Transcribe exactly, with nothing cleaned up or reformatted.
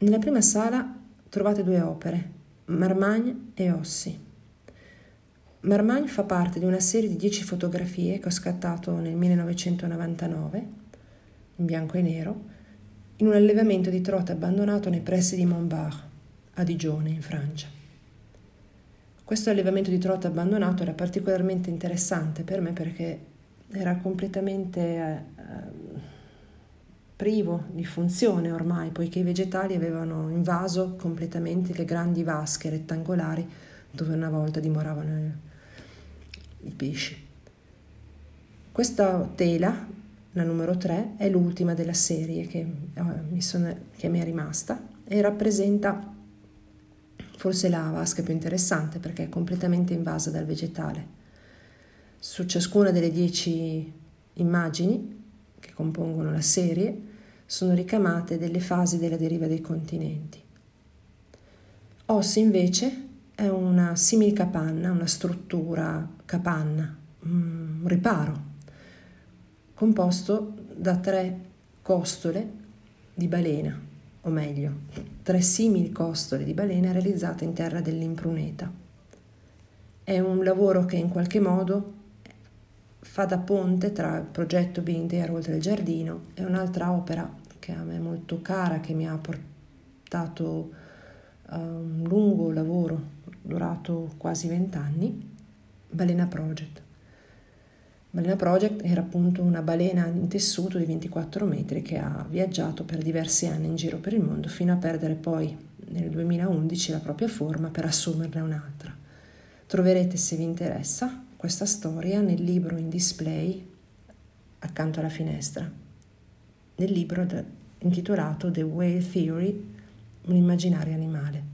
Nella prima sala trovate due opere, Marmagne e Ossi. Marmagne fa parte di una serie di dieci fotografie che ho scattato nel millenovecentonovantanove, in bianco e nero, in un allevamento di trote abbandonato nei pressi di Montbard, a Digione, in Francia. Questo allevamento di trote abbandonato era particolarmente interessante per me perché era completamente eh, privo di funzione ormai, poiché i vegetali avevano invaso completamente le grandi vasche rettangolari dove una volta dimoravano i pesci. Questa tela, la numero tre, è l'ultima della serie che, eh, mi, sono, che mi è rimasta e rappresenta forse la vasca più interessante perché è completamente invasa dal vegetale. Su ciascuna delle dieci immagini che compongono la serie sono ricamate delle fasi della deriva dei continenti. Ossi invece è una similcapanna, una struttura capanna, un riparo, composto da tre costole di balena, o meglio, tre simili costole di balena realizzate in terra dell'Impruneta. È un lavoro che in qualche modo fa da ponte tra il progetto Being There oltre il giardino e un'altra opera che a me è molto cara, che mi ha portato a un lungo lavoro durato quasi vent'anni, Balena Project. Balena Project era appunto una balena in tessuto di ventiquattro metri che ha viaggiato per diversi anni in giro per il mondo fino a perdere poi nel duemilaundici la propria forma per assumerne un'altra. Troverete, se vi interessa, questa storia nel libro in display accanto alla finestra, nel libro intitolato The Whale Theory, un immaginario animale.